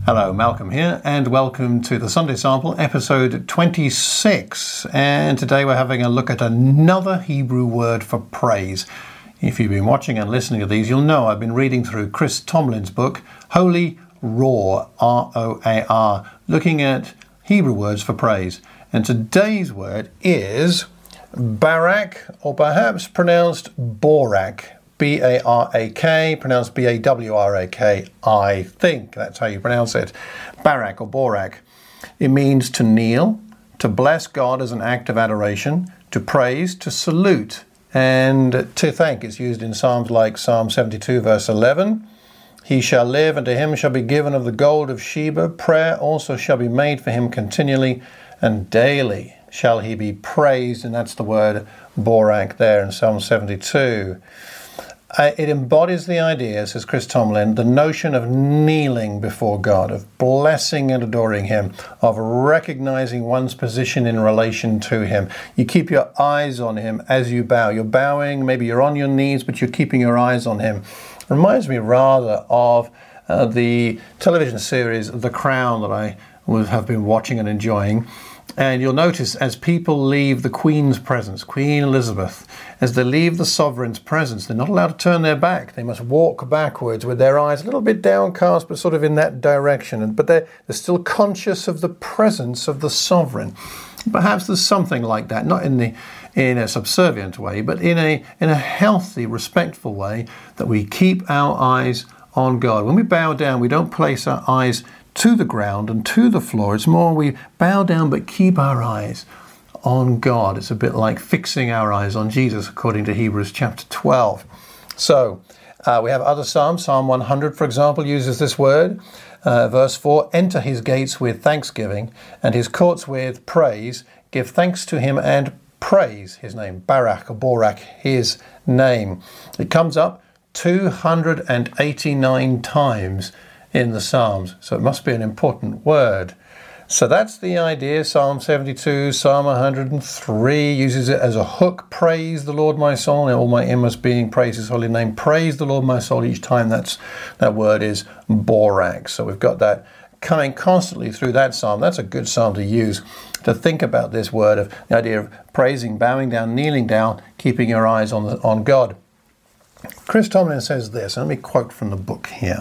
Hello, Malcolm here, and welcome to the Sunday Sample, episode 26. And today we're having a look at another Hebrew word for praise. If you've been watching and listening to these, you'll know I've been reading through Chris Tomlin's book, Holy Roar, R-O-A-R, looking at Hebrew words for praise. And today's word is Barak, or perhaps pronounced Borak. B-A-R-A-K, pronounced B-A-W-R-A-K, I think that's how you pronounce it. Barak or Borak. It means to kneel, to bless God as an act of adoration, to praise, to salute, and to thank. It's used in Psalms like Psalm 72 verse 11. He shall live, and to him shall be given of the gold of Sheba. Prayer also shall be made for him continually, and daily shall he be praised. And that's the word Borak there in Psalm 72. It embodies the idea, says Chris Tomlin, the notion of kneeling before God, of blessing and adoring Him, of recognizing one's position in relation to Him. You keep your eyes on Him as you bow. You're bowing, maybe you're on your knees, but you're keeping your eyes on Him. It reminds me rather of the television series The Crown that I have been watching and enjoying. And you'll notice as people leave the Queen's presence, Queen Elizabeth, as they leave the sovereign's presence, they're not allowed to turn their back. They must walk backwards with their eyes a little bit downcast, but sort of in that direction. But they're still conscious of the presence of the sovereign. Perhaps there's something like that, not in a subservient way, but in a healthy, respectful way, that we keep our eyes on God. When we bow down, we don't place our eyes to the ground and to the floor. It's more we bow down but keep our eyes on God. It's a bit like fixing our eyes on Jesus, according to Hebrews chapter 12. So we have other Psalms. Psalm 100, for example, uses this word. Verse 4, enter his gates with thanksgiving and his courts with praise. Give thanks to him and praise his name. Barak or Borak, his name. It comes up 289 times in the Psalms, so it must be an important word. So that's the idea. Psalm 72, Psalm 103 uses it as a hook. Praise the Lord, my soul, and all my inmost being, praise his holy name. Praise the Lord, my soul. Each time that word is Borak. So we've got that coming constantly through that psalm. That's a good psalm to use to think about this word of the idea of praising, bowing down, kneeling down, keeping your eyes on God. Chris Tomlin says this, and let me quote from the book here.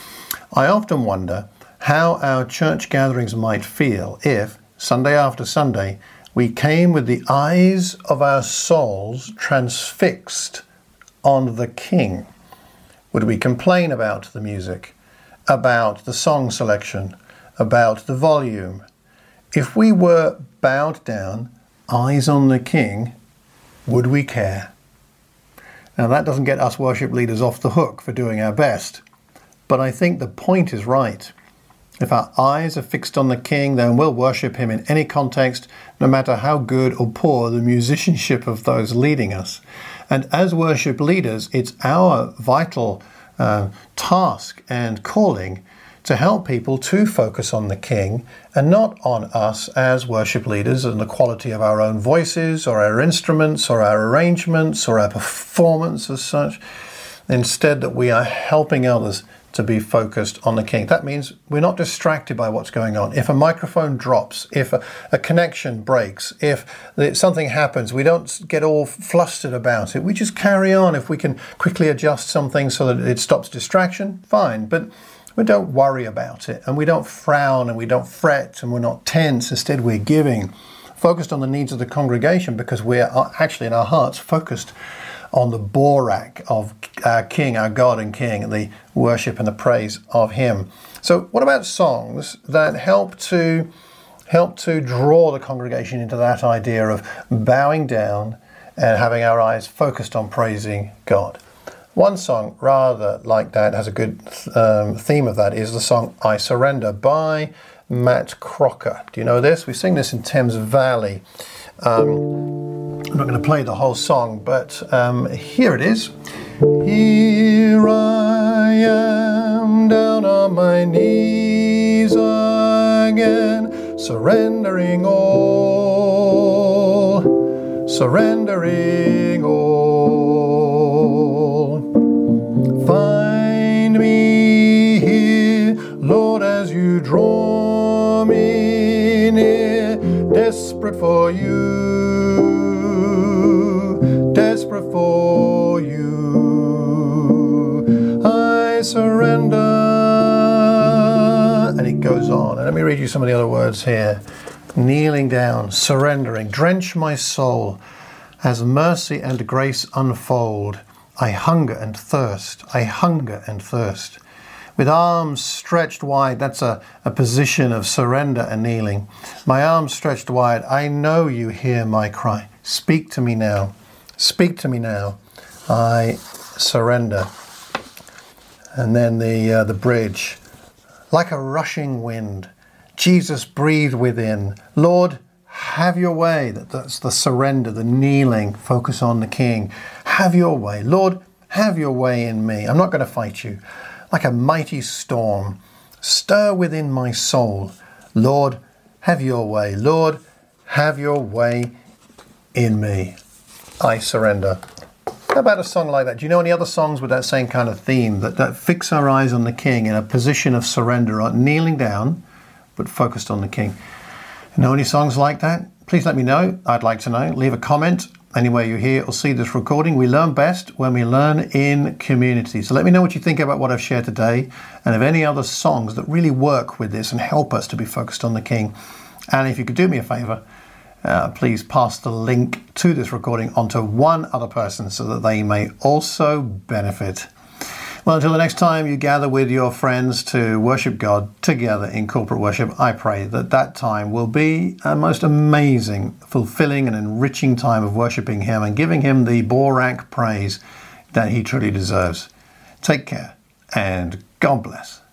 I often wonder how our church gatherings might feel if, Sunday after Sunday, we came with the eyes of our souls transfixed on the King. Would we complain about the music, about the song selection, about the volume? If we were bowed down, eyes on the King, would we care? Now that doesn't get us worship leaders off the hook for doing our best. But I think the point is right. If our eyes are fixed on the King, then we'll worship him in any context, no matter how good or poor the musicianship of those leading us. And as worship leaders, it's our vital task and calling to help people to focus on the King and not on us as worship leaders and the quality of our own voices or our instruments or our arrangements or our performance as such. Instead, that we are helping others to be focused on the King. That means we're not distracted by what's going on. If a microphone drops, if a connection breaks, if something happens, we don't get all flustered about it. We just carry on. If we can quickly adjust something so that it stops distraction, fine. But we don't worry about it, and we don't frown, and we don't fret, and we're not tense. Instead, we're giving, focused on the needs of the congregation, because we're actually in our hearts focused on the Borak of our King, our God and King, and the worship and the praise of him. So what about songs that help to draw the congregation into that idea of bowing down and having our eyes focused on praising God? One song rather like that has a good theme of that is the song I Surrender by Matt Crocker. Do you know this? We sing this in Thames Valley. I'm not going to play the whole song, but here it is. Here I am down on my knees again, surrendering all, surrendering all. Find me here, Lord, as you for you, desperate for you, I surrender. And it goes on. And let me read you some of the other words here. Kneeling down, surrendering, drench my soul, as mercy and grace unfold. I hunger and thirst, I hunger and thirst. With arms stretched wide, that's a position of surrender and kneeling. My arms stretched wide, I know you hear my cry. Speak to me now, speak to me now. I surrender. And then the bridge. Like a rushing wind, Jesus breathed within. Lord, have your way. That's the surrender, the kneeling, focus on the King. Have your way. Lord, have your way in me. I'm not going to fight you. Like a mighty storm, stir within my soul. Lord, have your way. Lord, have your way in me. I surrender. How about a song like that? Do you know any other songs with that same kind of theme, that fix our eyes on the King in a position of surrender, kneeling down, but focused on the King? Know any songs like that? Please let me know. I'd like to know. Leave a comment anywhere you hear or see this recording. We learn best when we learn in community. So let me know what you think about what I've shared today, and of any other songs that really work with this and help us to be focused on the King. And if you could do me a favor, please pass the link to this recording onto one other person so that they may also benefit. Well, until the next time you gather with your friends to worship God together in corporate worship, I pray that that time will be a most amazing, fulfilling and enriching time of worshiping Him and giving Him the Borak praise that He truly deserves. Take care and God bless.